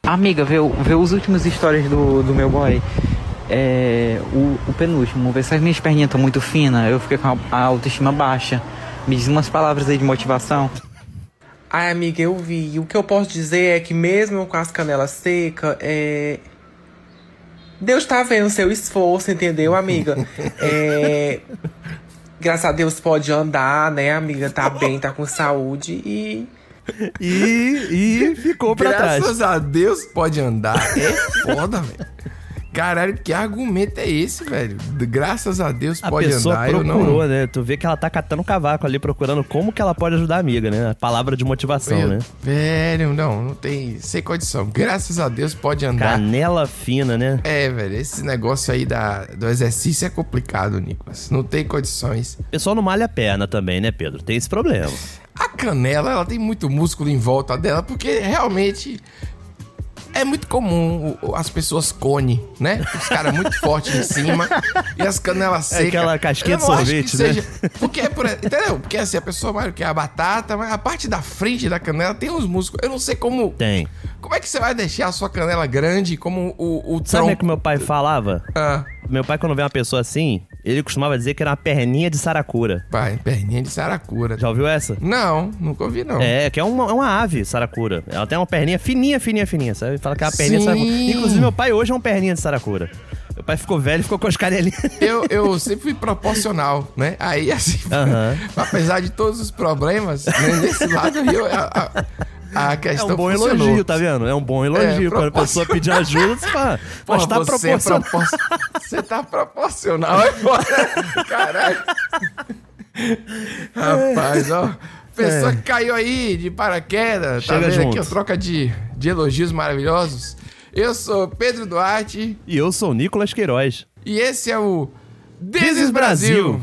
Amiga, vê os últimos stories do meu boy. O penúltimo. Vê se as minhas perninhas estão muito finas. Eu fiquei com a autoestima baixa. Me diz umas palavras aí de motivação. Ai, amiga, eu vi. O que eu posso dizer é que mesmo com as canelas secas, Deus tá vendo o seu esforço, entendeu, amiga? Graças a Deus pode andar, né, amiga? Tá bem, tá com saúde e ficou pra trás. Graças a Deus pode andar. É foda, velho. Caralho, que argumento é esse, velho? Graças a Deus pode andar. A pessoa procurou, né? Tu vê que ela tá catando cavaco ali, procurando como que ela pode ajudar a amiga, né? A palavra de motivação, né? Velho, não tem... Sem condição. Graças a Deus pode andar. Canela fina, né? Velho, esse negócio aí do exercício é complicado, Nicolas. Não tem condições. O pessoal não malha a perna também, né, Pedro? Tem esse problema. A canela, ela tem muito músculo em volta dela, porque realmente... É muito comum as pessoas cone, né? Os caras muito fortes em cima e as canelas secas. Aquela casquinha de sorvete, né? Porque, entendeu? Porque assim, a pessoa mais que a batata, mas a parte da frente da canela tem uns músculos. Eu não sei como... Tem. Como é que você vai deixar a sua canela grande como o tronco? Sabe o que meu pai falava? Meu pai, quando vê uma pessoa assim, ele costumava dizer que era uma perninha de saracura. Pai, perninha de saracura. Já ouviu essa? Não, nunca ouvi, não. Que é uma ave saracura. Ela tem uma perninha fininha, sabe? Fala que é uma perninha de saracura. Inclusive, meu pai hoje é uma perninha de saracura. Meu pai ficou velho e ficou com as canelinhas. Eu sempre fui proporcional, né? Aí, assim, apesar de todos os problemas, né, nesse lado aí, a questão é um bom funcionou. Elogio, tá vendo? É um bom elogio. Quando a pessoa pedir ajuda, você fala, mas tá proporcional. Você tá proporcional, é foda. Caralho. Rapaz, ó. Pessoa que caiu aí de paraquedas. Chega tá vendo junto. Aqui, ó, troca de elogios maravilhosos. Eu sou Pedro Duarte. E eu sou o Nicolas Queiroz. E esse é o This is Brasil.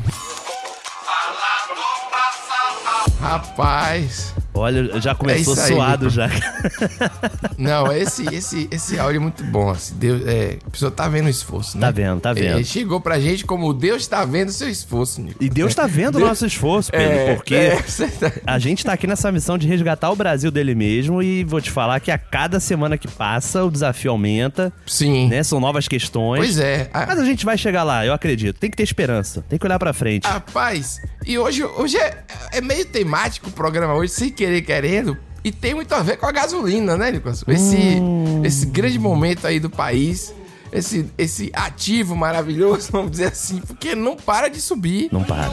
Rapaz... Olha, já começou suado já. Não, esse áudio é muito bom. Assim, Deus, a pessoa tá vendo o esforço, né? Tá vendo. Chegou pra gente como Deus tá vendo o seu esforço, Nico. E Deus tá vendo o nosso esforço, Pedro, porque a gente tá aqui nessa missão de resgatar o Brasil dele mesmo e vou te falar que a cada semana que passa o desafio aumenta. Sim. Né? São novas questões. Pois é. Mas a gente vai chegar lá, eu acredito. Tem que ter esperança, tem que olhar pra frente. Rapaz, e hoje é meio temático o programa hoje, sem querendo, e tem muito a ver com a gasolina, né, Nicolas? Esse grande momento aí do país, esse ativo maravilhoso, vamos dizer assim, porque não para de subir. Não para.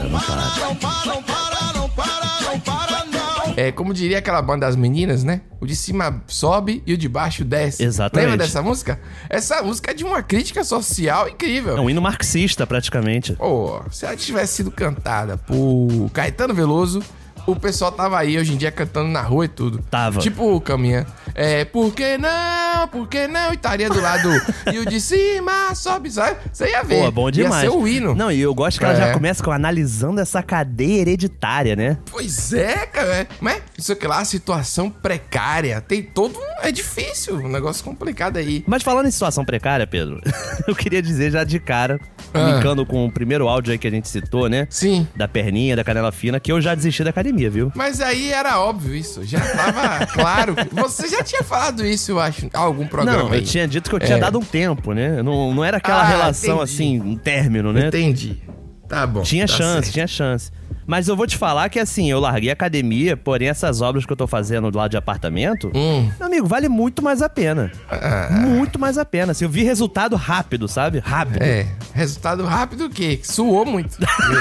Como diria aquela banda das meninas, né? O de cima sobe e o de baixo desce. Exatamente. Lembra dessa música? Essa música é de uma crítica social incrível. É um hino marxista, praticamente. Se ela tivesse sido cantada por Caetano Veloso, o pessoal tava aí hoje em dia cantando na rua e tudo. Tava. Tipo o Caminha. Por que não? Por que não? E estaria do lado. E o de cima sobe, sabe? Você ia ver. Pô, bom demais. Ia ser o hino. Não, e eu gosto que ela já começa analisando essa cadeia hereditária, né? Pois é, cara. Mas isso aqui lá, a situação precária. Tem todo É difícil. Um negócio complicado aí. Mas falando em situação precária, Pedro, eu queria dizer já de cara, brincando com o primeiro áudio aí que a gente citou, né? Sim. Da perninha, da canela fina, que eu já desisti da academia, viu? Mas aí era óbvio isso. Já tava claro. Você já tinha falado isso, eu acho, em algum programa. Não, aí. eu tinha dito que eu tinha dado um tempo, né? Não era aquela relação entendi. assim, um término, né? Entendi. Tá bom. Tinha tá chance, certo. tinha chance. Mas eu vou te falar que assim, eu larguei a academia, porém essas obras que eu tô fazendo lá de apartamento, meu amigo, vale muito mais a pena. Muito mais a pena. Assim, eu vi resultado rápido, sabe? Rápido. Resultado rápido o quê? Suou muito.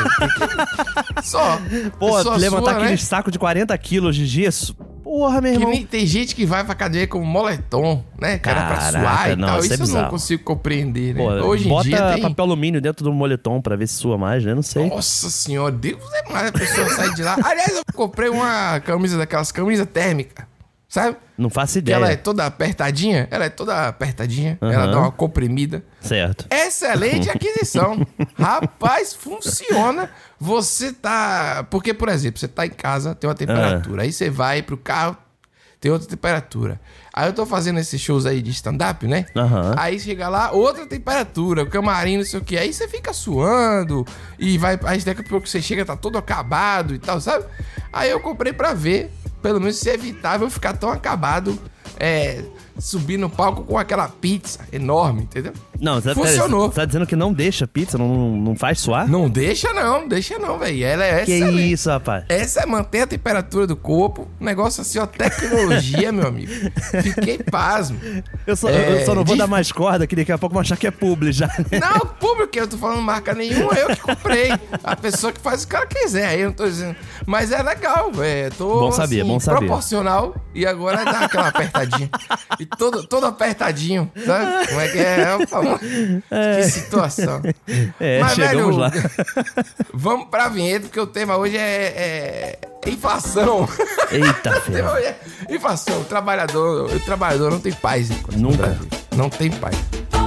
Só. Pô, Só levantar sua, aquele né? saco de 40 quilos de gesso. Porra, meu Que irmão. nem tem gente que vai pra academia com moletom, né? Que era pra Caraca, suar e não, tal. isso é Isso eu não bizarro. consigo compreender, né? Pô, Hoje em bota dia tem... papel alumínio dentro do moletom pra ver se sua mais, né? Não sei. Nossa senhora, Deus é mais, a pessoa sai de lá. Aliás, eu comprei uma camisa daquelas camisas térmicas, sabe? Não faço Que ideia. ela é toda apertadinha. Ela dá uma comprimida. Certo. Excelente aquisição. Rapaz, funciona. Você tá... Porque, por exemplo, você tá em casa, tem uma temperatura. Aí você vai pro carro, tem outra temperatura. Aí eu tô fazendo esses shows aí de stand-up, né? Aí chega lá, outra temperatura, o camarim, não sei o que. Aí você fica suando e vai... Aí daqui a pouco você chega, tá todo acabado e tal, sabe? Aí eu comprei pra ver, pelo menos se é evitável ficar tão acabado subir no palco com aquela pizza enorme, entendeu? Não, funcionou. Você tá dizendo que não deixa pizza, não faz suar? Não deixa não, velho. Ela é que excelente. Isso, rapaz? Essa é manter a temperatura do corpo. Negócio assim, ó, tecnologia, meu amigo. Fiquei pasmo. Eu só não vou dar mais corda, que daqui a pouco vão achar que é publi já. Né? Não, publi, que eu tô falando marca nenhuma, eu que comprei. A pessoa que faz o que ela quiser, aí eu não tô dizendo. Mas é legal, velho. Bom saber, assim, bom saber. Proporcional, e agora dá aquela apertadinha. E todo apertadinho, sabe? Como é que é? Que situação. Mas, chegamos velho, lá. Vamos pra vinheta, porque o tema hoje é inflação. Eita, O tema hoje é inflação. O trabalhador não tem paz. Nunca. Não tem paz.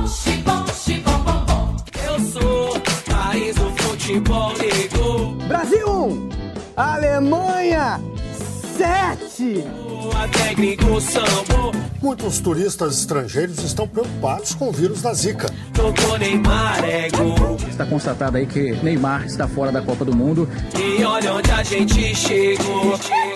Eu sou país do futebol negro. Brasil 1, Alemanha 7. Até gringo sambo. Muitos turistas estrangeiros estão preocupados com o vírus da Zika. Tocou Neymar é gol. Está constatado aí que Neymar está fora da Copa do Mundo. E olha onde a gente chegou.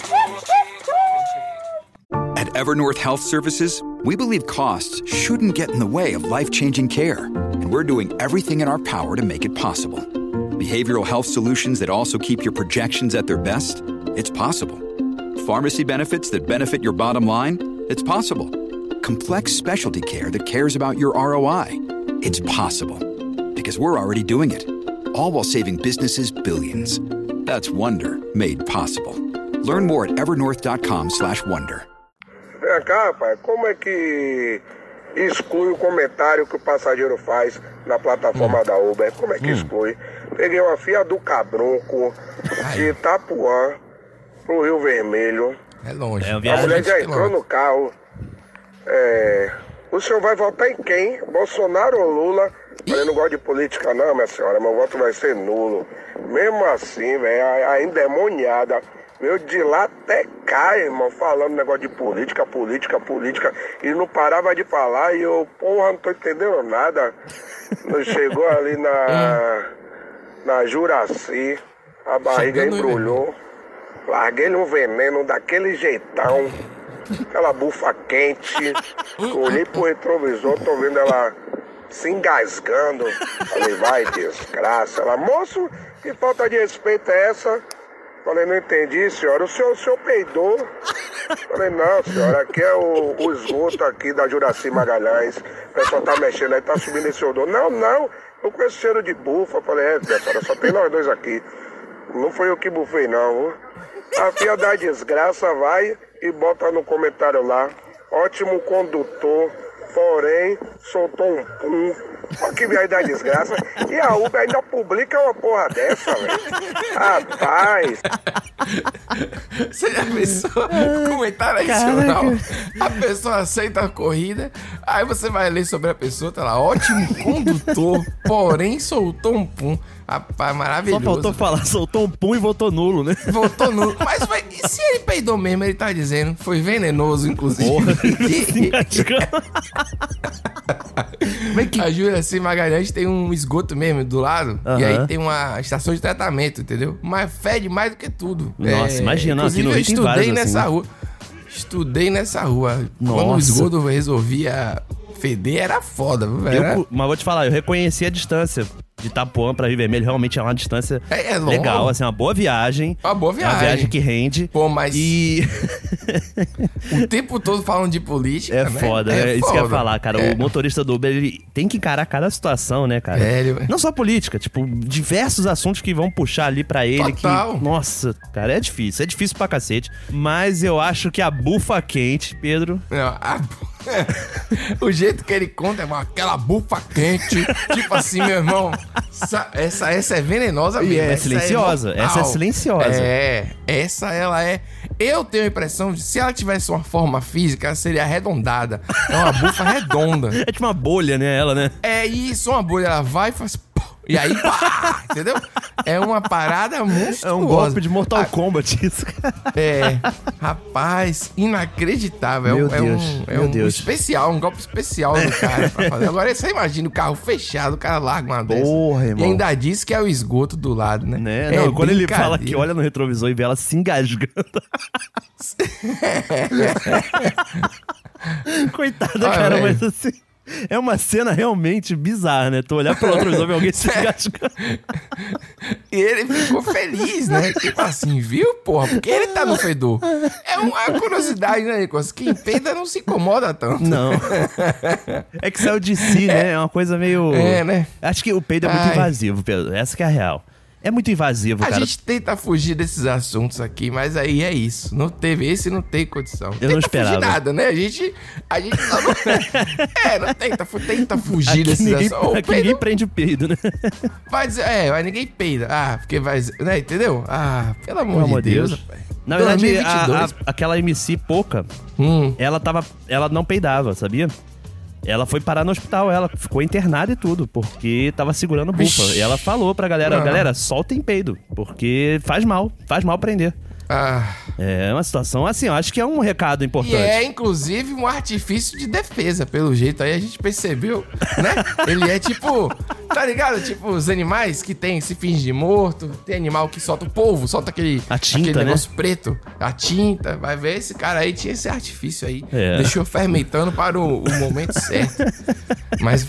At Evernorth Health Services, we believe costs shouldn't get in the way of life-changing care, and we're doing everything in our power to make it possible. Behavioral health solutions that also keep your projections at their best? It's possible. Pharmacy benefits that benefit your bottom line? It's possible. Complex specialty care that cares about your ROI? It's possible. Because we're already doing it. All while saving businesses billions. That's Wonder made possible. Learn more at evernorth.com/wonder. Vem cá, rapaz, como é que exclui o comentário que o passageiro faz na plataforma da Uber? Como é que exclui? Peguei uma fia do Cabronco de Itapuã pro Rio Vermelho. É longe. A mulher já entrou no carro. O senhor vai votar em quem? Bolsonaro ou Lula? Eu não gosto de política não, minha senhora. Meu voto vai ser nulo. Mesmo assim, velho, a endemoniada veio de lá até cá, irmão, falando negócio de política. E não parava de falar. E eu, porra, não tô entendendo nada. Chegou ali na Juraci, a barriga embrulhou. Larguei-lhe um veneno daquele jeitão, aquela bufa quente. Olhei pro retrovisor, tô vendo ela se engasgando. Falei, vai desgraça. Ela, moço, que falta de respeito é essa? Falei, não entendi, senhora. O senhor peidou? Falei, não, senhora, aqui é o esgoto aqui da Juraci Magalhães. O pessoal tá mexendo aí, tá subindo esse odor. Não, eu conheço cheiro de bufa. Falei, senhora, só tem nós dois aqui. Não foi eu que bufei, não, viu? A filha da desgraça vai e bota no comentário lá. Ótimo condutor, porém soltou um pum. Olha que viagem da desgraça. E a Uber ainda publica uma porra dessa, velho. Rapaz. Você já pensou? Comentário adicional. A pessoa aceita a corrida, aí você vai ler sobre a pessoa, tá lá, ótimo condutor, porém soltou um pum. Rapaz, maravilhoso. Só faltou falar, soltou um pum e votou nulo, né? Votou nulo. Mas e se ele peidou mesmo, ele tá dizendo, foi venenoso, inclusive. Porra, A Juraci Magalhães tem um esgoto mesmo do lado, e aí tem uma estação de tratamento, entendeu? Mas fede mais do que tudo. Nossa, imagina, aqui no Rio tem eu várias estudei nessa assim. rua. Estudei nessa rua. Nossa. Quando o esgoto resolvia feder, era foda, velho. Mas vou te falar, eu reconheci a distância de Itapuã pra Rio Vermelho. Realmente é uma distância legal, assim, uma boa viagem. Uma boa viagem. É uma viagem que rende. Pô, mas... E... o tempo todo falando de política, é né? foda, né? Isso que eu ia falar, cara. O motorista do Uber, ele tem que encarar cada situação, né, cara? Não só política, tipo, diversos assuntos que vão puxar ali pra ele. Total. Que, nossa, cara, é difícil pra cacete. Mas eu acho que a bufa quente, Pedro... Não, o jeito que ele conta é aquela bufa quente. Tipo assim, meu irmão, essa é venenosa mesmo. E é silenciosa. Essa é silenciosa. Essa ela é... Eu tenho a impressão de se ela tivesse uma forma física, ela seria arredondada. É uma bufa redonda. É tipo uma bolha, né, ela, né? É isso, uma bolha. Ela vai e faz... E aí, pá, entendeu? É uma parada monstruosa. É um golpe de Mortal Kombat isso, cara. Rapaz, inacreditável. Meu Deus, meu Deus. Especial, um golpe especial do cara pra fazer. Agora você imagina o carro fechado, o cara larga uma dessa. Porra, irmão. E ainda diz que é o esgoto do lado, né? Não, quando ele fala que olha no retrovisor e vê ela se engasgando. Coitada, cara, velho. mas assim... É uma cena realmente bizarra, né? Tu olhar pro outro visor e ver alguém se engasgando. E ele ficou feliz, né? Tipo assim, viu, porra? Porque ele tá no fedor. É uma curiosidade, né, Nicolas? Quem peida não se incomoda tanto. Não. É que saiu de si, né? É uma coisa meio... né? Acho que o peido é muito invasivo, Pedro. Essa que é a real. É muito invasivo, cara. A gente tenta fugir desses assuntos aqui, mas aí é isso. Não tem condição. Eu não esperava. Fugir nada, né? A gente só não... não tenta fugir aqui desses assuntos. Aqui ninguém prende o peido, né? Vai dizer, mas ninguém peida. Porque vai... Né, entendeu? Pelo amor de Deus, rapaz. Na verdade, aquela MC Poca, ela não peidava, sabia? Ela foi parar no hospital, ela ficou internada e tudo, porque tava segurando bufa. E ela falou pra galera, galera, soltem peido, porque faz mal prender. É uma situação assim, eu acho que é um recado importante. E é, inclusive, um artifício de defesa, pelo jeito. Aí a gente percebeu, né? Ele é tipo... Tá ligado? Tipo, os animais que tem, se finge de morto. Tem animal que solta o polvo, solta aquele negócio preto. A tinta. Vai ver, esse cara aí tinha esse artifício aí. Deixou fermentando para o momento certo. Mas...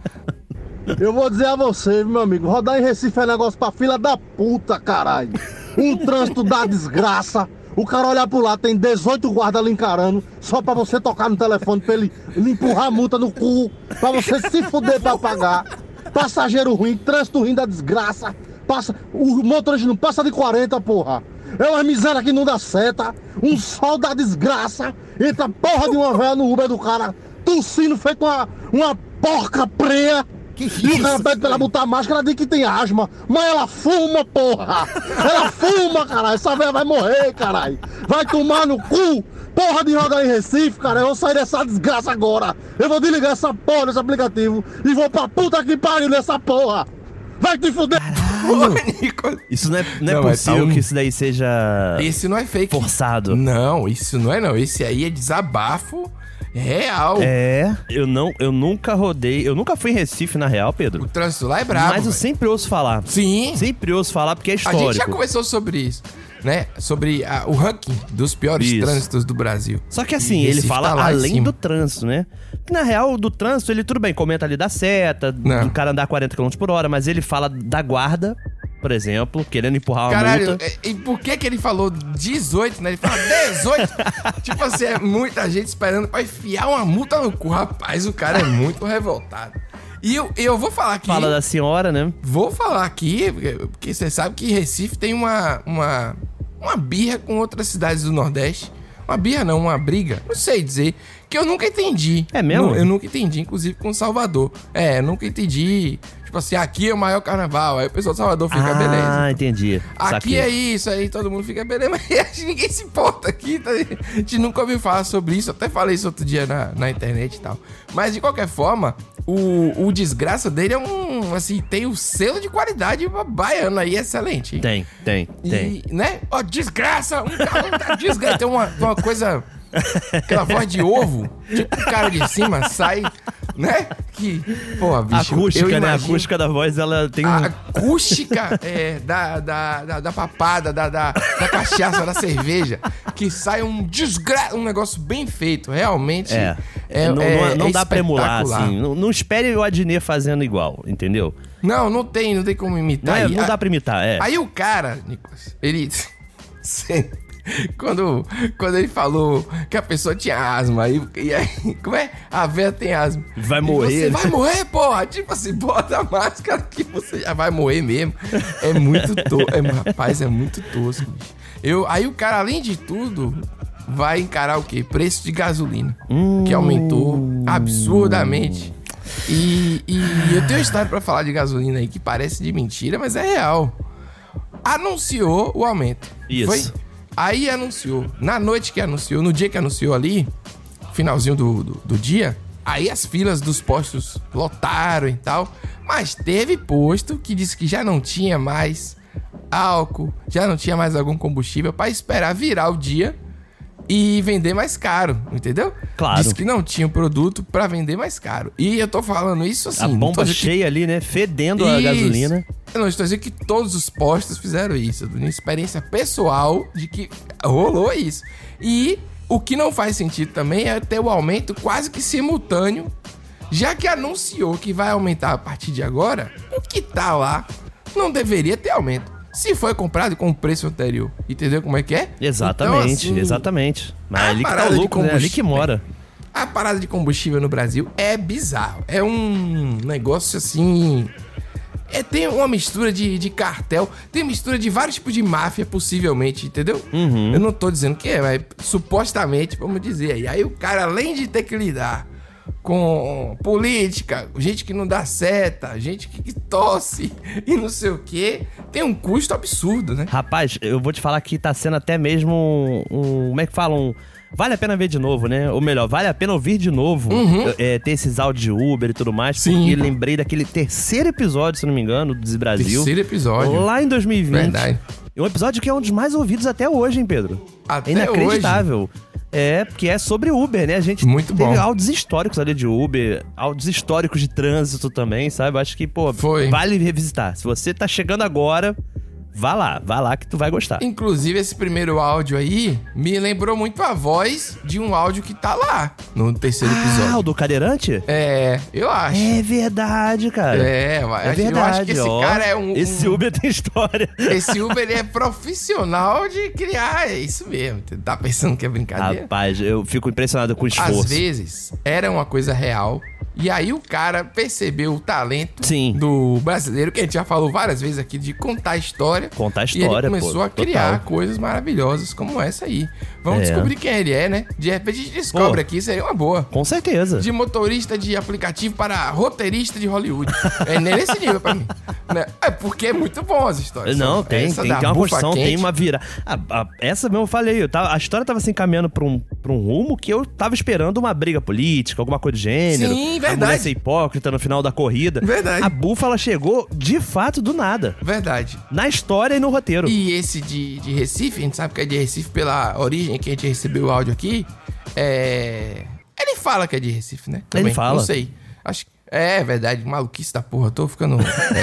Eu vou dizer a você, meu amigo, rodar em Recife é negócio pra fila da puta, caralho. Um trânsito da desgraça. O cara olhar pro lado, tem 18 guardas ali encarando, só pra você tocar no telefone pra ele empurrar a multa no cu, pra você se fuder pra pagar. Passageiro ruim, trânsito ruim da desgraça. O motorista não passa de 40, porra. É uma miséria que não dá seta. Um sol da desgraça. Entra porra de uma véia no Uber do cara, tossindo feito uma porca prenha. E o cara pede pra ela botar máscara, ela diz que tem asma. Mas ela fuma, porra! Ela fuma, caralho! Essa velha vai morrer, caralho! Vai tomar no cu! Porra de rodar em Recife, cara! Eu vou sair dessa desgraça agora! Eu vou desligar essa porra desse aplicativo e vou pra puta que pariu nessa porra! Vai te fuder! Isso não é possível que isso daí seja... Esse não é fake. Forçado. Não, isso não é não. Esse aí é desabafo real. Eu nunca rodei, eu nunca fui em Recife, na real, Pedro. O trânsito lá é brabo. Mas eu sempre ouço falar. Sim. Sempre ouço falar porque é histórico. A gente já conversou sobre isso, né? Sobre o ranking dos piores trânsitos do Brasil. Só que assim, ele fala além do trânsito, né? Porque na real, do trânsito, ele tudo bem, comenta ali da seta, do cara andar 40 km por hora, mas ele fala da guarda, por exemplo, querendo empurrar uma multa. E por que ele falou 18, né? Ele fala 18. Tipo assim, é muita gente esperando pra enfiar uma multa no cu. Rapaz, o cara é muito revoltado. E eu vou falar aqui... Fala da senhora, né? Vou falar aqui, porque você sabe que Recife tem uma birra com outras cidades do Nordeste. Uma birra não, uma briga. Não sei dizer. Que eu nunca entendi. É mesmo? Eu nunca entendi, inclusive com Salvador. Eu nunca entendi... Tipo assim, aqui é o maior carnaval. Aí o pessoal de Salvador fica, beleza. Entendi. Aqui é isso, aí todo mundo fica, beleza. Mas ninguém se importa aqui, tá? A gente nunca ouviu falar sobre isso. Até falei isso outro dia na internet e tal. Mas, de qualquer forma, o desgraça dele é assim, tem o selo de qualidade baiano aí, excelente. Tem. E, né? Ó, desgraça! Um cara da desgraça. Tem uma coisa... Aquela voz de ovo, tipo o cara de cima sai, né? Que, porra, bicho. Acústica, né? A acústica da voz, ela tem a acústica da papada, da cachaça, da cerveja. Que sai um negócio bem feito, realmente. Não dá pra emular, assim. Não espere o Adnet fazendo igual, entendeu? Não tem como imitar. Não dá pra imitar, Aí o cara, Nicolas, ele... Quando ele falou que a pessoa tinha asma, e aí, como é? A véia tem asma. Vai morrer. Você vai morrer, porra. Tipo assim, bota a máscara que você já vai morrer mesmo. É muito tosco. Rapaz, é muito tosco, bicho. Aí o cara, além de tudo, vai encarar o quê? Preço de gasolina. Que aumentou absurdamente. E eu tenho uma história pra falar de gasolina aí que parece de mentira, mas é real. Anunciou o aumento. Isso. Foi? Aí anunciou. Na noite que anunciou, no dia que anunciou ali, finalzinho do dia, Aí as filas dos postos lotaram e tal. Mas teve posto que disse que já não tinha mais álcool, já não tinha mais algum combustível pra esperar virar o dia e vender mais caro, entendeu? Claro. Disse que não tinha o produto pra vender mais caro. E eu tô falando isso assim... A bomba cheia ali, né? Fedendo a gasolina. Eu não estou dizendo que todos os postos fizeram isso. Eu tô dando experiência pessoal de que rolou isso. E o que não faz sentido também é ter o aumento quase que simultâneo, já que anunciou que vai aumentar a partir de agora, o que tá lá não deveria ter aumento. Se foi comprado com o preço anterior. Entendeu como é que é? Exatamente, então, assim, exatamente. Mas ali que tá o lucro, né? Ali que mora. A parada de combustível no Brasil é bizarro. É um negócio assim... tem uma mistura de cartel, tem mistura de vários tipos de máfia, possivelmente, entendeu? Eu não tô dizendo que é, mas supostamente, vamos dizer. E aí o cara, além de ter que lidar com política, gente que não dá seta, gente que tosse e não sei o quê, tem um custo absurdo, né? Rapaz, eu vou te falar que tá sendo até mesmo como é que fala? Vale a pena ver de novo, né? Ou melhor, vale a pena ouvir de novo, ter esses áudios de Uber e tudo mais. Sim. Porque lembrei daquele terceiro episódio, se não me engano, do Brasil. Terceiro episódio. Lá em 2020. Verdade. Um episódio que é um dos mais ouvidos até hoje, hein, Pedro? Até inacreditável. Hoje. Porque é sobre Uber, né? A gente muito teve bom. áudios históricos ali de Uber, áudios históricos de trânsito também, sabe? Acho que, vale revisitar. Se você tá chegando agora... Vá lá que tu vai gostar. Inclusive, esse primeiro áudio aí me lembrou muito a voz de um áudio que tá lá no terceiro episódio. O do cadeirante? Eu acho. É verdade, cara. É verdade. Eu acho que esse cara é Esse Uber tem história. Esse Uber, ele é profissional de criar, é isso mesmo. Tá pensando que é brincadeira? Rapaz, eu fico impressionado com o esforço. Às vezes, era uma coisa real. E aí o cara percebeu o talento do brasileiro, que a gente já falou várias vezes aqui, de contar história. E ele começou a criar coisas maravilhosas como essa aí. Vamos descobrir quem ele é, né? De repente a gente descobre aqui, seria uma boa. Com certeza. De motorista de aplicativo para roteirista de Hollywood. É nesse nível pra mim. É porque é muito bom as histórias. Não, tem uma construção, tem uma virada. Essa mesmo eu falei, a história tava se encaminhando pra um rumo que eu tava esperando uma briga política, alguma coisa do gênero. Sim, verdade. A mulher ser hipócrita no final da corrida. Verdade. A búfala chegou, de fato, do nada. Verdade. Na história e no roteiro. E esse de Recife, a gente sabe que é de Recife pela origem que a gente recebeu o áudio aqui. Ele fala que é de Recife, né? Também. Ele fala. Não sei. Acho que é verdade, maluquice da porra. Tô ficando...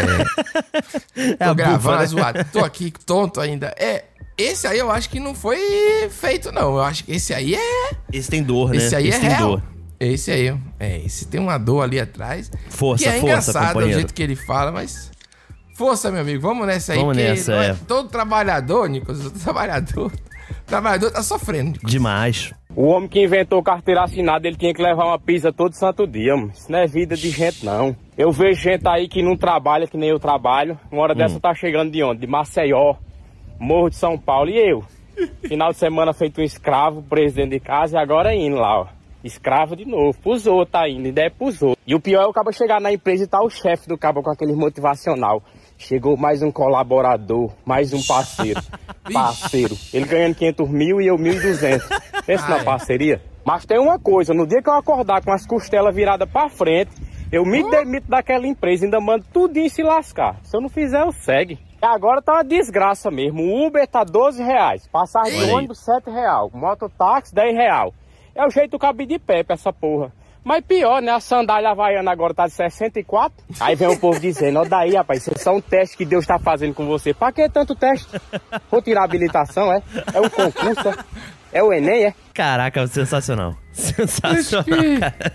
tô gravando zoado. Tô aqui tonto ainda. Esse aí eu acho que não foi feito, não. Eu acho que esse aí é... Esse tem dor, né? Esse aí esse é real. Dor. Esse aí, esse tem uma dor ali atrás. Força, que é engraçado companheiro. o jeito que ele fala, mas... Força, meu amigo, vamos nessa aí. Vamos nessa, todo trabalhador, Nicolas, todo trabalhador tá sofrendo. Nicolas. Demais. O homem que inventou carteira assinada, ele tinha que levar uma pizza todo santo dia, mano. Isso não é vida de gente, não. Eu vejo gente aí que não trabalha, que nem eu trabalho. Uma hora dessa tá chegando de onde? De Maceió, Morro de São Paulo. E eu? Final de semana feito um escravo, preso dentro de casa e agora indo lá, ó. Escravo de novo, pros outros tá indo, ideia é pros outros. E o pior é o cabo chegar na empresa e tá o chefe do cabo com aquele motivacional. Chegou mais um colaborador, mais um parceiro. Ele ganhando 500 mil e eu 1.200. Pensa na parceria. Mas tem uma coisa, no dia que eu acordar com as costelas viradas pra frente, eu me demito daquela empresa, ainda mando tudinho se lascar. Se eu não fizer, eu segue. Agora tá uma desgraça mesmo. O Uber tá R$12, passagem de ônibus R$7, mototáxi R$10. É o jeito do cabo de pé pra essa porra. Mas pior, né? A sandália havaiana agora tá de 64. Aí vem o povo dizendo, ó daí, rapaz, isso é só um teste que Deus tá fazendo com você. Pra que tanto teste? Vou tirar a habilitação, é? É um concurso, é o Enem, é? Caraca, sensacional. Sensacional, cara.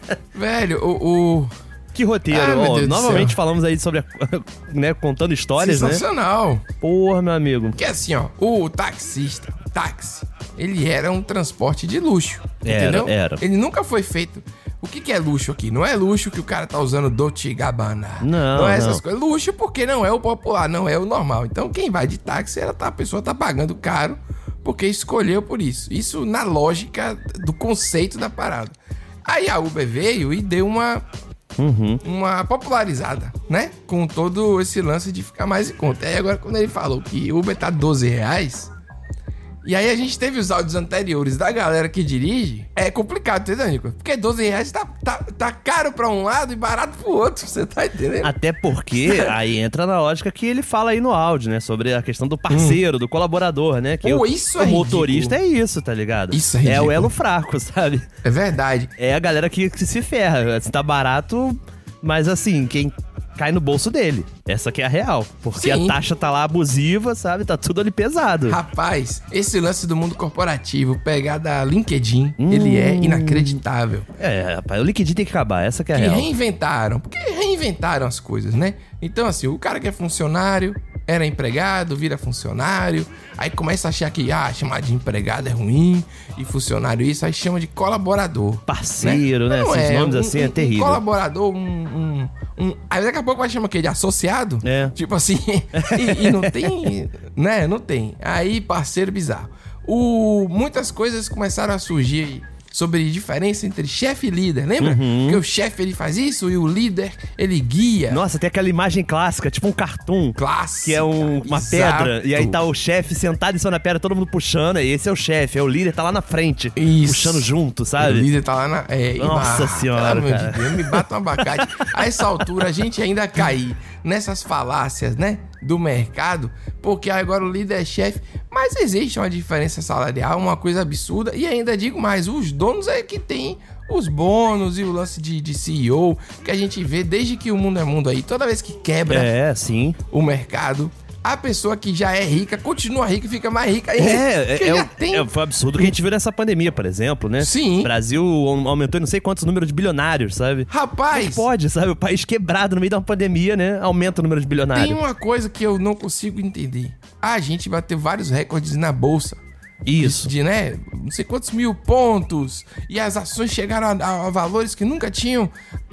Velho, Que roteiro. Novamente falamos aí sobre, né, contando histórias, sensacional. Né? Porra, meu amigo. Porque assim, ó, o táxi, ele era um transporte de luxo, entendeu? Era. Ele nunca foi feito... O que é luxo aqui? Não é luxo que o cara tá usando Dolce & Gabbana. Não é essas coisas. Luxo porque não é o popular, não é o normal. Então quem vai de táxi, a pessoa tá pagando caro porque escolheu por isso. Isso na lógica do conceito da parada. Aí a Uber veio e deu uma popularizada, né? Com todo esse lance de ficar mais em conta. Aí agora quando ele falou que Uber tá R$12, E aí a gente teve os áudios anteriores da galera que dirige. É complicado, entendeu, Nico? Porque R$12 tá caro pra um lado e barato pro outro, você tá entendendo? Até porque aí entra na lógica que ele fala aí no áudio, né? Sobre a questão do parceiro, do colaborador, né? Que isso o motorista é isso, tá ligado? Isso é ridículo. É o elo fraco, sabe? É verdade. É a galera que se ferra. Tá barato, mas assim, quem cai no bolso dele. Essa que é a real. Porque a taxa tá lá abusiva, sabe? Tá tudo ali pesado. Rapaz, esse lance do mundo corporativo, pegar da LinkedIn, ele é inacreditável. Rapaz, o LinkedIn tem que acabar. Essa que é a real. Reinventaram. Porque reinventaram as coisas, né? Então, assim, o cara que é funcionário, era empregado, vira funcionário, aí começa a achar que, chamar de empregado é ruim, e funcionário isso, aí chama de colaborador. Parceiro, né? Esses nomes assim é terrível. Colaborador, aí daqui a pouco vai chamar o quê? De associado? Tipo assim, e não tem, né? Não tem. Aí, parceiro bizarro. Muitas coisas começaram a surgir sobre diferença entre chefe e líder, lembra? Porque o chefe, ele faz isso e o líder, ele guia. Nossa, tem aquela imagem clássica, tipo um cartoon. Clássica. Que é uma pedra, e aí tá o chefe sentado em cima da pedra, todo mundo puxando, e esse é o chefe, o líder tá lá na frente, puxando junto, sabe? O líder tá lá na... Nossa senhora, pelo amor cara. de Deus, me bata um abacate. A essa altura, a gente ainda cair nessas falácias, né? Do mercado, porque agora o líder é chefe, mas existe uma diferença salarial, uma coisa absurda, e ainda digo mais, os donos é que tem os bônus e o lance de CEO, que a gente vê desde que o mundo é mundo aí, toda vez que quebra o mercado, a pessoa que já é rica continua rica e fica mais rica ainda. Foi absurdo que a gente viu nessa pandemia, por exemplo, né? Sim. O Brasil aumentou não sei quantos números de bilionários, sabe? Rapaz! Não pode, sabe? O país quebrado no meio de uma pandemia, né? Aumenta o número de bilionários. Tem uma coisa que eu não consigo entender. A gente bateu vários recordes na bolsa. Isso. De, né, não sei quantos mil pontos. E as ações chegaram a valores que nunca tinham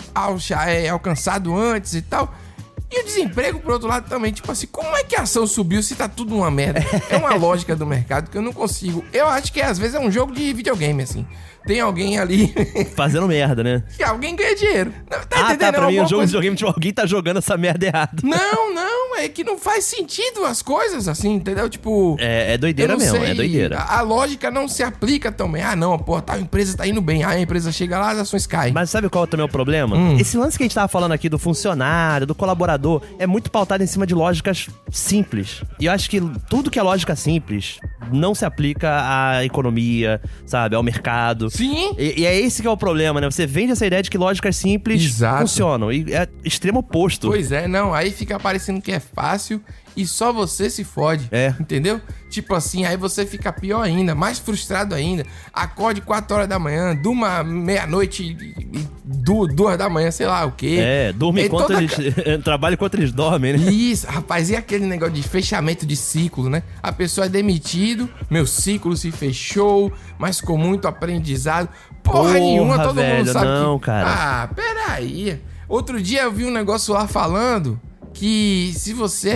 alcançado antes e tal. E o desemprego, por outro lado, também. Tipo assim, como é que a ação subiu se tá tudo uma merda? É uma lógica do mercado que eu não consigo. Eu acho que às vezes é um jogo de videogame, assim. Tem alguém ali... fazendo merda, né? Que alguém ganha dinheiro. Tá entendendo? Pra mim é um jogo de videogame, tipo, alguém tá jogando essa merda errado. Não, é que não faz sentido as coisas, assim, entendeu? Tipo... É doideira mesmo, é doideira. A lógica não se aplica também. Não, pô, tal empresa tá indo bem. A empresa chega lá, as ações caem. Mas sabe qual também é o problema? Esse lance que a gente tava falando aqui do funcionário, do colaborador, é muito pautado em cima de lógicas simples. E eu acho que tudo que é lógica simples não se aplica à economia, sabe? Ao mercado. Sim. E é esse que é o problema, né? Você vende essa ideia de que lógicas simples funcionam. E é extremo oposto. Pois é, não. Aí fica parecendo que é fácil e só você se fode. Entendeu? Tipo assim, aí você fica pior ainda, mais frustrado ainda. Acorde 4 horas da manhã, durma meia-noite e 2 da manhã, sei lá o quê. Dorme enquanto eles... trabalha enquanto eles dormem, né? Isso, rapaz, e aquele negócio de fechamento de ciclo, né? A pessoa é demitido, meu ciclo se fechou, mas com muito aprendizado. Porra nenhuma, todo mundo sabe não, que... cara. Peraí. Outro dia eu vi um negócio lá falando que se você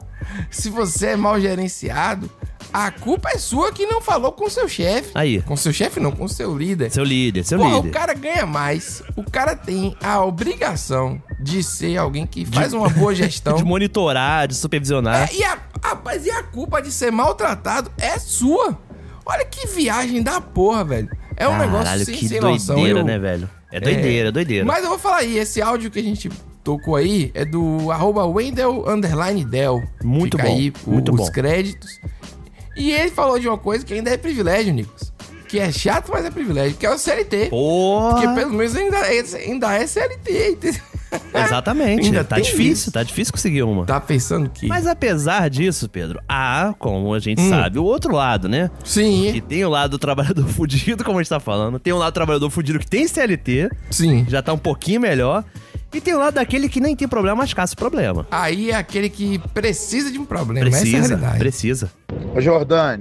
é mal gerenciado, a culpa é sua que não falou com o seu chefe. Aí. Com o seu chefe não, com o seu líder. Seu líder. O cara ganha mais. O cara tem a obrigação de ser alguém que faz uma boa gestão. De monitorar, de supervisionar. Rapaz, e a culpa de ser maltratado é sua. Olha que viagem da porra, velho. É um negócio sem noção. Doideira, né, velho? É doideira. Mas eu vou falar aí, esse áudio que a gente tocou aí é do @Wendel_Del. Muito Fica bom. aí os créditos. E ele falou de uma coisa que ainda é privilégio, Nicolas. Que é chato, mas é privilégio. Que é o CLT. Porra! Porque pelo menos ainda é CLT, entendeu? Exatamente. Tá difícil conseguir uma. Tá pensando que... Mas apesar disso, Pedro, como a gente sabe, o outro lado, né? Sim. Que tem o lado do trabalhador fudido, como a gente tá falando. Tem o lado do trabalhador fudido que tem CLT. Sim. Já tá um pouquinho melhor. E tem o lado daquele que nem tem problema, mas caça problema. Aí é aquele que precisa de um problema. Essa é a realidade. Precisa. Ô Jordani,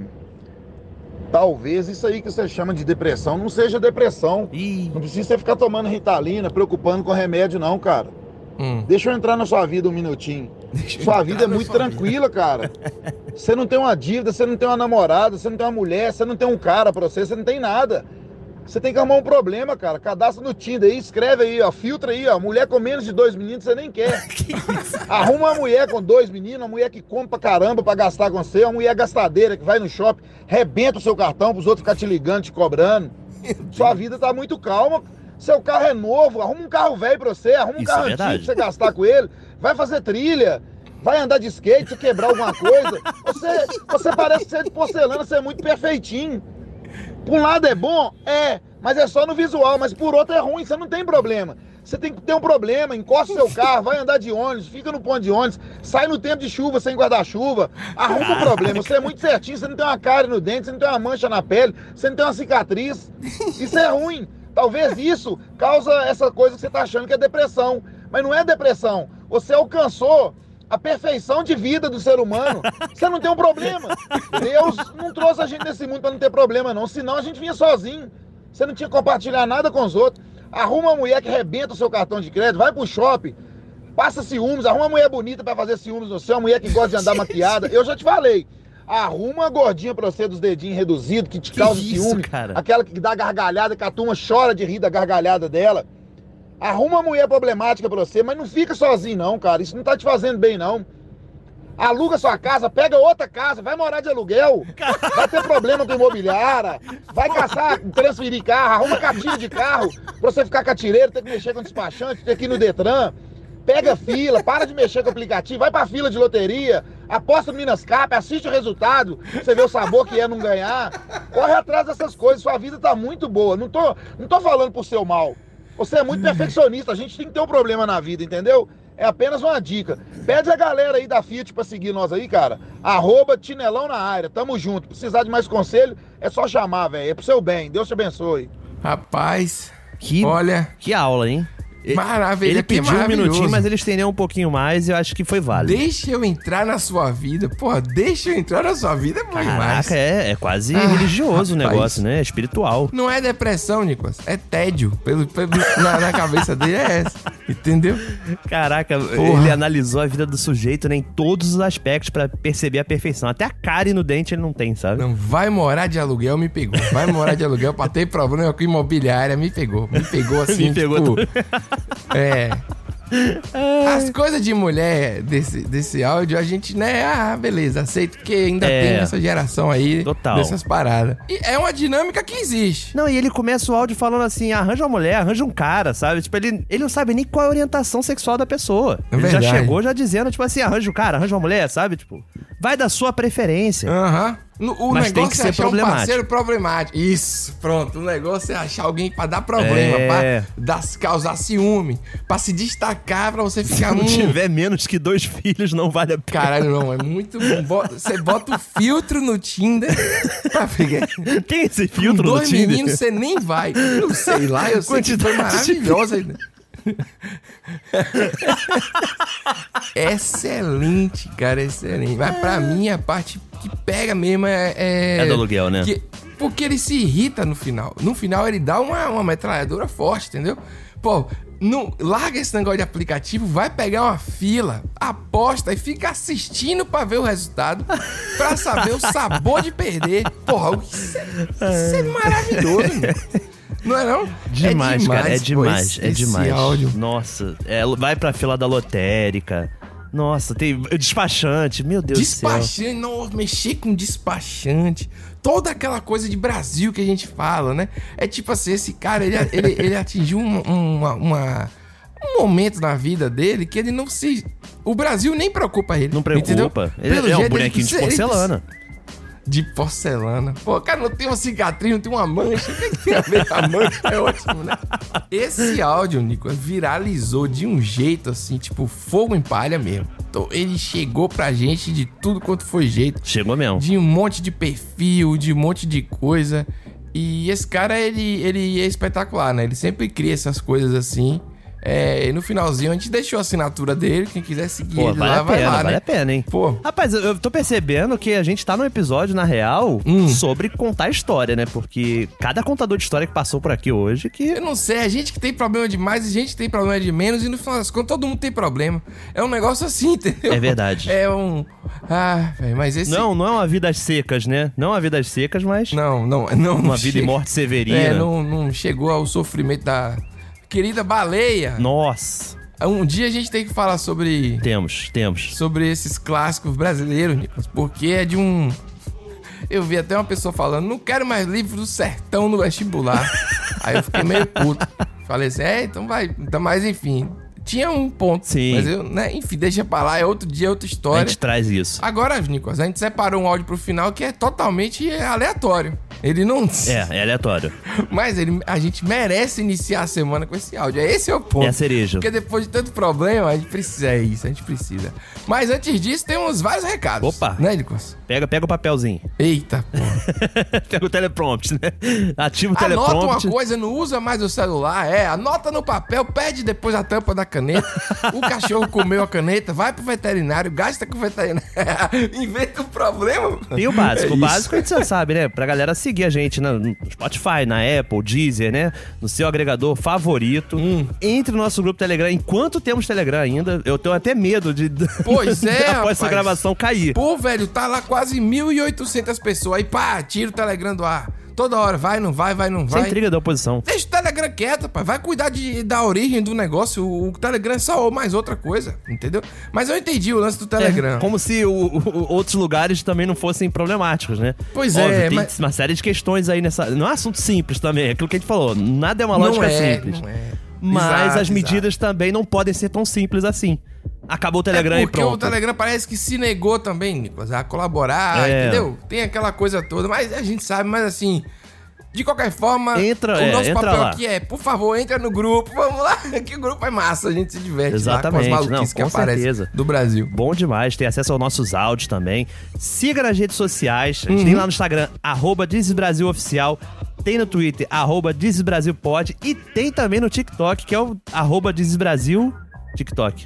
talvez isso aí que você chama de depressão não seja depressão. Não precisa você ficar tomando Ritalina, preocupando com remédio não, cara. Deixa eu entrar na sua vida um minutinho. Sua vida é muito tranquila, cara. Você não tem uma dívida, você não tem uma namorada, você não tem uma mulher, você não tem um cara pra você não tem nada. Você tem que arrumar um problema, cara. Cadastra no Tinder aí, escreve aí, ó. Filtra aí, ó. Mulher com menos de 2 meninos, você nem quer. Arruma uma mulher com 2 meninos, uma mulher que compra pra caramba pra gastar com você, uma mulher gastadeira que vai no shopping, rebenta o seu cartão pros outros ficar te ligando, te cobrando. Sua vida tá muito calma. Seu carro é novo, arruma um carro velho pra você, arruma um carro antigo pra você gastar com ele. Vai fazer trilha, vai andar de skate, se quebrar alguma coisa. Você parece ser de porcelana, você é muito perfeitinho. Por um lado é bom? É, mas é só no visual, mas por outro é ruim, você não tem problema. Você tem que ter um problema, encosta o seu carro, vai andar de ônibus, fica no ponto de ônibus, sai no tempo de chuva sem guarda-chuva, arruma um problema. Você é muito certinho, você não tem uma cárie no dente, você não tem uma mancha na pele, você não tem uma cicatriz. Isso é ruim. Talvez isso causa essa coisa que você tá achando que é depressão. Mas não é depressão. Você alcançou a perfeição de vida do ser humano. Você não tem um problema. Deus não trouxe a gente nesse mundo pra não ter problema, não. Senão a gente vinha sozinho. Você não tinha que compartilhar nada com os outros. Arruma uma mulher que rebenta o seu cartão de crédito, vai pro shopping, passa ciúmes, arruma uma mulher bonita pra fazer ciúmes no céu, uma mulher que gosta de andar maquiada. Eu já te falei. Arruma uma gordinha pra você dos dedinhos reduzidos, que te causa ciúme. Cara? Aquela que dá gargalhada, que a turma chora de rir da gargalhada dela. Arruma uma mulher problemática pra você, mas não fica sozinho não, cara. Isso não tá te fazendo bem, não. Aluga sua casa, pega outra casa, vai morar de aluguel. Vai ter problema com imobiliária. Vai caçar, transferir carro, arruma catilha de carro pra você ficar catireiro, ter que mexer com despachante, ter que ir no Detran. Pega fila, para de mexer com o aplicativo, vai pra fila de loteria, aposta no Minas Cap, assiste o resultado, você vê o sabor que é não ganhar. Corre atrás dessas coisas, sua vida tá muito boa. Não tô falando por seu mal. Você é muito perfeccionista, a gente tem que ter um problema na vida, entendeu? É apenas uma dica. Pede a galera aí da Fiat pra seguir nós aí, cara. @Tinelão na área, tamo junto. Precisar de mais conselho, é só chamar, velho. É pro seu bem, Deus te abençoe. Rapaz, olha... Que aula, hein? Maravilha, ele pediu um minutinho, mas ele estendeu um pouquinho mais e eu acho que foi válido. Deixa eu entrar na sua vida. Porra, deixa eu entrar na sua vida é bom demais. Caraca, é quase religioso o negócio, né? É espiritual. Não é depressão, Nicolas. É tédio. Na cabeça dele é essa. Entendeu? Caraca, ele analisou a vida do sujeito, né, em todos os aspectos pra perceber a perfeição. Até a cárie no dente ele não tem, sabe? Não, vai morar de aluguel, me pegou. Vai morar de aluguel pra ter problema com imobiliária, me pegou. Me pegou assim, me pegou As coisas de mulher desse áudio, a gente, né, beleza, aceito que ainda tem essa geração aí dessas paradas. E é uma dinâmica que existe. Não, e ele começa o áudio falando assim, arranja uma mulher, arranja um cara, sabe? Tipo, ele não sabe nem qual é a orientação sexual da pessoa. Ele já chegou já dizendo, tipo assim, arranja um cara, arranja uma mulher, sabe? Tipo, vai da sua preferência. O mas negócio tem que ser problemático. Um parceiro problemático. Isso, pronto. O negócio é achar alguém pra dar problema, pra causar ciúme, pra se destacar, pra você ficar... Se não tiver menos que 2 filhos, não vale a pena. Caralho, não. É muito bom. Você bota o filtro no Tinder pra pegar... Tem esse filtro no Tinder? 2 meninos, você nem vai. Não sei lá, eu sei que foi maravilhosa ainda. Excelente, cara, excelente. Mas pra mim, a parte que pega mesmo é do aluguel, né? Porque ele se irrita no final. No final, ele dá uma metralhadora forte, entendeu? Pô, larga esse negócio de aplicativo, vai pegar uma fila, aposta e fica assistindo pra ver o resultado, pra saber o sabor de perder. Porra, isso é maravilhoso, meu. Não é não? Demais, cara, é demais, é demais. Áudio. Nossa, vai pra fila da lotérica. Nossa, tem despachante, meu Deus do céu. Despachante, não, mexer com despachante. Toda aquela coisa de Brasil que a gente fala, né? É tipo assim, esse cara, ele atingiu um momento na vida dele que ele não se... O Brasil nem preocupa ele. Não preocupa. Ele é um bonequinho de porcelana. De porcelana. Pô, o cara não tem uma cicatriz, não tem uma mancha. O que tem a ver com a mancha? É ótimo, né? Esse áudio, Nico, viralizou de um jeito assim, tipo fogo em palha mesmo. Então, ele chegou pra gente de tudo quanto foi jeito. Chegou mesmo. De um monte de perfil, de um monte de coisa. E esse cara, ele é espetacular, né? Ele sempre cria essas coisas assim. No finalzinho a gente deixou a assinatura dele. Quem quiser seguir Pô, ele vale lá, a vai pena, lá, vale né? a pena, hein? Pô. Rapaz, eu tô percebendo que a gente tá num episódio, na real, sobre contar a história, né? Porque cada contador de história que passou por aqui hoje que... Eu não sei, a gente que tem problema de mais e gente que tem problema de menos, e no final das contas todo mundo tem problema. É um negócio assim, entendeu? É verdade. É um... velho, mas esse... Não é uma vida às secas, né? Não é uma vida às secas, mas... Não uma vida e morte severina. Não chegou ao sofrimento da querida baleia. Nossa. Um dia a gente tem que falar sobre... Temos. Sobre esses clássicos brasileiros, Nicolas, porque é de um... Eu vi até uma pessoa falando, não quero mais livro do sertão no vestibular. Aí eu fiquei meio puto. Falei assim, então vai. Então, mas enfim, tinha um ponto. Sim. Mas eu, né, enfim, deixa pra lá, é outro dia, outra história. A gente traz isso. Agora, Nicolas, a gente separou um áudio pro final que é totalmente aleatório. Ele não... É aleatório. Mas a gente merece iniciar a semana com esse áudio. Esse é o ponto. É a cereja. Porque depois de tanto problema, a gente precisa. É isso, a gente precisa. Mas antes disso, temos vários recados. Opa. Né, Nicolas? Pega o papelzinho. Eita, porra. Pega o teleprompt, né? Ativa o teleprompt. Anota uma coisa, não usa mais o celular. Anota no papel, pede depois a tampa da caneta. O cachorro comeu a caneta, vai pro veterinário, gasta com o veterinário. Inventa um problema. E o básico? O básico a gente já sabe, né? Pra galera seguir a gente no Spotify, na Apple, Deezer, né? No seu agregador favorito. Entre no nosso grupo Telegram. Enquanto temos Telegram ainda, eu tenho até medo de... Pois é, após rapaz. essa gravação cair. Pô, velho, tá lá quase 1.800 pessoas. Aí, pá, tira o Telegram do ar. Toda hora, vai, não vai. Sem intriga da oposição. Deixa o Telegram quieto, rapaz. Vai cuidar da origem do negócio. O Telegram é só mais outra coisa, entendeu? Mas eu entendi o lance do Telegram. Como se outros lugares também não fossem problemáticos, né? Pois Óbvio, é, tem mas... uma série de questões aí nessa... Não é assunto simples também, é aquilo que a gente falou. Nada é uma lógica simples. Não é. Mas as medidas também não podem ser tão simples assim. Acabou o Telegram e pronto. Porque o Telegram parece que se negou também, Nicolas, a colaborar, entendeu? Tem aquela coisa toda, mas a gente sabe, mas assim... De qualquer forma, o nosso papel lá. aqui é, por favor, entra no grupo, vamos lá, que o grupo é massa, a gente se diverte. Exatamente, lá com as maluquices que aparecem do Brasil. Bom demais, tem acesso aos nossos áudios também. Siga nas redes sociais, a gente tem lá no Instagram, @DizesBrasilOficial, tem no Twitter, @DizesBrasilPod e tem também no TikTok, que é o @DizesBrasil TikTok.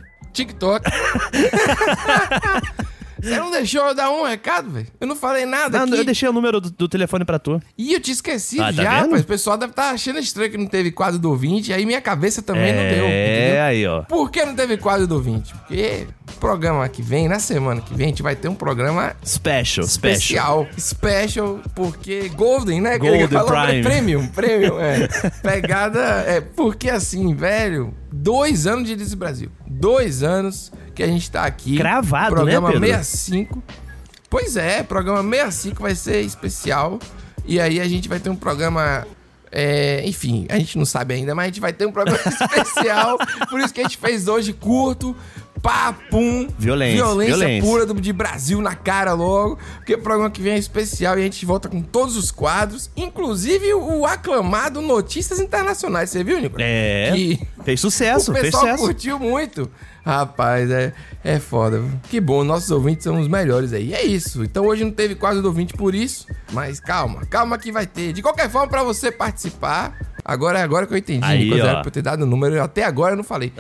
Você não deixou eu dar um recado, velho? Eu não falei nada aqui. Eu deixei o número do telefone pra tu. Ih, eu te esqueci tá já, vendo? mas o pessoal deve estar achando estranho que não teve quadro do ouvinte, aí minha cabeça também não deu, entendeu? Aí, ó. Por que não teve quadro do ouvinte? Porque o programa que vem, na semana que vem, a gente vai ter um programa... Especial, porque Golden, né? Golden Prime. Premium, Pegada, porque assim, velho, 2 anos de Dizes Brasil. 2 anos que a gente tá aqui. Cravado, programa né, Pedro? 65. Pois é, programa 65 vai ser especial. E aí a gente vai ter um programa... enfim, a gente não sabe ainda, mas a gente vai ter um programa especial. Por isso que a gente fez hoje curto. Papum. Violência pura de Brasil na cara logo. Porque o programa que vem é especial e a gente volta com todos os quadros. Inclusive o aclamado Notícias Internacionais. Você viu, Nico? Fez sucesso, o pessoal curtiu muito. Rapaz, é foda. Que bom, nossos ouvintes são os melhores aí. É isso. Então hoje não teve quadro do ouvinte por isso. Mas calma que vai ter. De qualquer forma, pra você participar... Agora que eu entendi, aí, Nicolas, era pra eu ter dado o número, até agora eu não falei.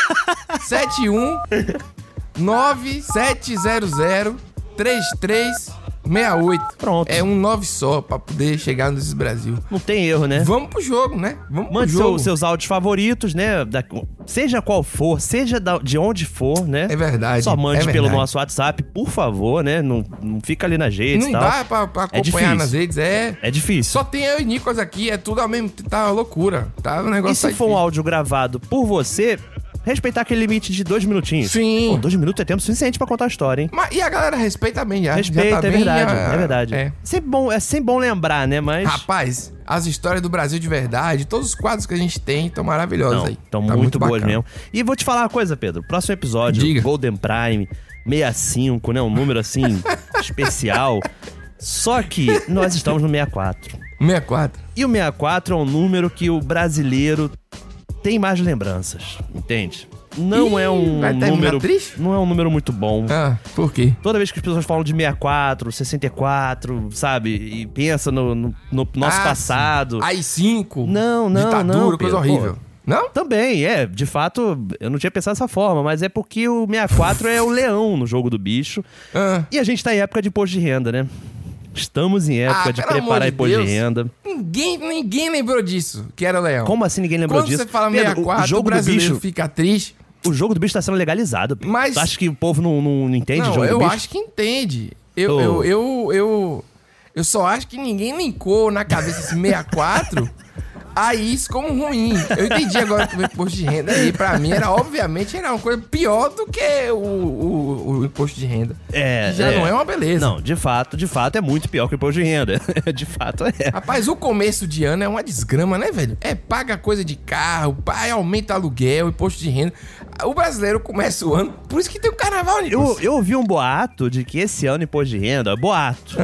719-700-3368. Pronto. É um 9 só pra poder chegar no Dizes Brasil. Não tem erro, né? Vamos pro jogo, né? Mande seus áudios favoritos, né? Seja qual for, seja de onde for, né? É verdade. Só mande pelo nosso WhatsApp, por favor, né? Não fica ali nas redes e tal. Não dá pra acompanhar nas redes, É difícil. Só tem eu e Nicolas aqui, é tudo ao mesmo... Tá uma loucura, tá? O negócio E se for um áudio gravado por você... Respeitar aquele limite de 2 minutinhos. Sim. Pô, 2 minutos é tempo suficiente pra contar a história, hein? E a galera respeita bem já. Respeita, já tá é bem, verdade, já... é verdade. É sempre bom lembrar, né? Mas... Rapaz, as histórias do Brasil de verdade, todos os quadros que a gente tem estão maravilhosos aí. Estão muito boas mesmo. E vou te falar uma coisa, Pedro. Próximo episódio, Diga. Golden Prime, 65, né? Um número assim, especial. Só que nós estamos no 64. 64. E o 64 é um número que o brasileiro tem mais lembranças, entende? Não é um número triste? Não é um número muito bom. Por quê? Toda vez que as pessoas falam de 64, 64, sabe? E pensa no nosso passado. AI-5. Não. Ditadura, coisa horrível. Não? Também, de fato, eu não tinha pensado dessa forma, mas é porque o 64 é o leão no jogo do bicho. E a gente tá em época de imposto de renda, né? Estamos em época de preparar imposto de renda. Ninguém lembrou disso, que era o leão. Como assim ninguém lembrou disso? Quando você fala 64, o jogo brasileiro do bicho fica triste. O jogo do bicho tá sendo legalizado. Mas... Tu acha que o povo não entende o jogo do bicho? Eu acho que entende. Eu só acho que ninguém linkou na cabeça esse 64 a isso como ruim. Eu entendi agora que o imposto de renda aí, pra mim, obviamente era uma coisa pior do que o imposto de renda. Já não é uma beleza. Não, de fato é muito pior que o imposto de renda. De fato é. Rapaz, o começo de ano é uma desgrama, né, velho? Paga coisa de carro, aumenta aluguel, imposto de renda. O brasileiro começa o ano, por isso que tem o carnaval, Nicolas. Eu ouvi um boato de que esse ano imposto de renda, boato.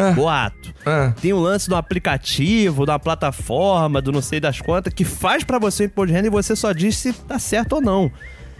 Tem um lance do aplicativo, da plataforma, do não sei das quantas, que faz pra você o imposto de renda e você só diz se tá certo ou não.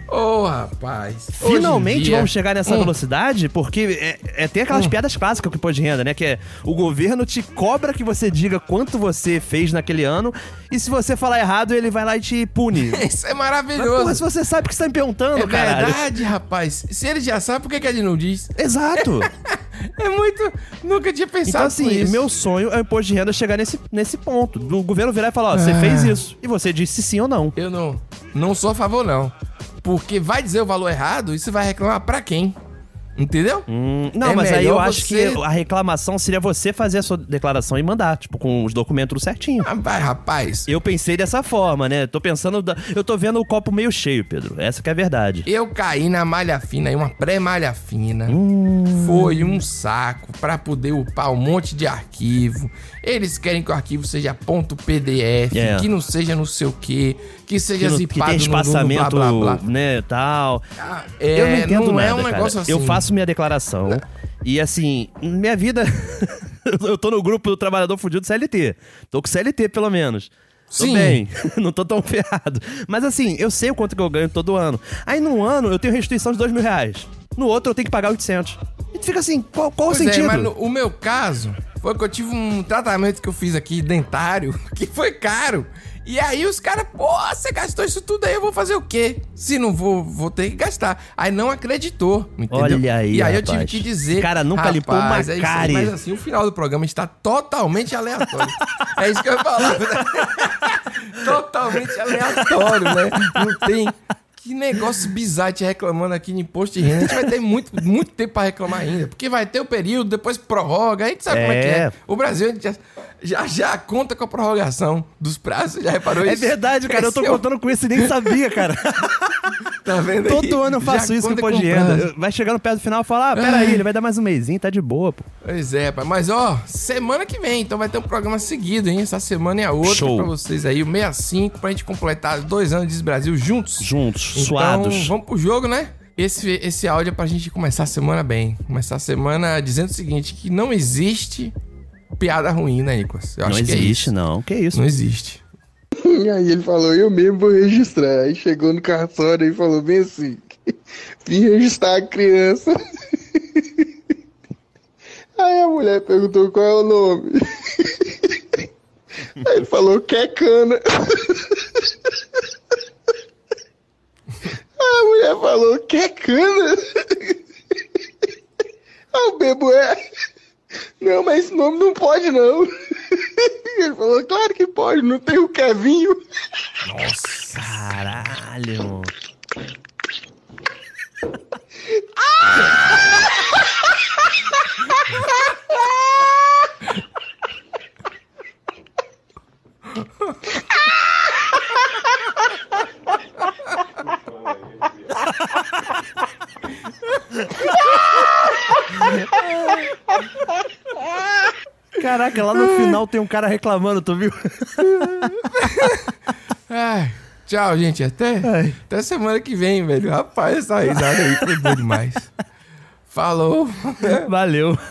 Rapaz. Finalmente vamos chegar nessa velocidade, porque tem aquelas piadas clássicas com o imposto de renda, né? Que é o governo te cobra que você diga quanto você fez naquele ano, e se você falar errado, ele vai lá e te pune. Isso é maravilhoso. Mas, porra, se você sabe que você tá me perguntando, caralho. É verdade, rapaz. Se ele já sabe, por que ele não diz? Exato. É muito... Nunca tinha pensado então, assim, nisso. Meu sonho é o imposto de renda chegar nesse ponto. O governo virar e falar, você fez isso. E você disse sim ou não. Eu não sou a favor, não. Porque vai dizer o valor errado e você vai reclamar pra quem? Entendeu? Não, mas aí eu acho que a reclamação seria você fazer a sua declaração e mandar, tipo, com os documentos certinho. Rapaz. Eu pensei dessa forma, né? Eu tô vendo o copo meio cheio, Pedro. Essa que é a verdade. Eu caí na malha fina aí, uma pré-malha fina. Foi um saco pra poder upar um monte de arquivo. Eles querem que o arquivo seja .pdf, que não seja não sei o quê, que seja zipado que tem espaçamento, blá, blá, blá. né, tal. Eu não entendo não nada, é um negócio cara. assim. Eu faço minha declaração e assim, minha vida... eu tô no grupo do Trabalhador Fudido CLT. Tô com CLT, pelo menos. Tô bem, não tô tão ferrado. Mas assim, eu sei o quanto que eu ganho todo ano. Aí num ano eu tenho restituição de R$2.000. No outro eu tenho que pagar 800. E tu fica assim, qual o sentido? Mas o meu caso foi que eu tive um tratamento que eu fiz aqui, dentário, que foi caro. E aí os caras, você gastou isso tudo aí, eu vou fazer o quê? Se não vou ter que gastar. Aí não acreditou, entendeu? Olha aí, e aí rapaz. eu tive que dizer... O cara nunca limpou uma cárie. Mas assim, o final do programa está totalmente aleatório. É isso que eu ia falar. Né? Totalmente aleatório, né? Não tem... Que negócio bizarro te reclamando aqui de imposto de renda. A gente vai ter muito tempo pra reclamar ainda. Porque vai ter o período, depois prorroga. A gente sabe como é que é. O Brasil a gente já conta com a prorrogação dos prazos. Já reparou isso? É verdade, cara. Eu tô contando com isso e nem sabia, cara. Tá vendo aí? Todo ano eu faço isso com imposto de renda. Vai chegando perto do final e fala, peraí, ele vai dar mais um mesinho, tá de boa, pô. Pois é, pai. Mas, semana que vem, então vai ter um programa seguido, hein? Essa semana e a outra. Show. Pra vocês aí, o 65, pra gente completar 2 anos de Diz Brasil juntos. Então, suados. Vamos pro jogo, né? Esse áudio é pra gente começar a semana bem. Começar a semana dizendo o seguinte, que não existe piada ruim, né, Nicolas? Não existe, não. Que isso? Não existe. E aí ele falou, eu mesmo vou registrar. Aí chegou no cartório e falou bem assim, vim registrar a criança. Aí a mulher perguntou qual é o nome. Aí ele falou, Quecana. A mulher falou, Quecana? Aí o bebo não, mas esse nome não pode, não. Ele falou, claro que pode, não tem o Kevinho. Nossa, caralho. Caraca, lá no final tem um cara reclamando, tu viu? Tchau, gente. Até semana que vem, velho. Rapaz, essa risada aí foi boa demais. Falou. Valeu.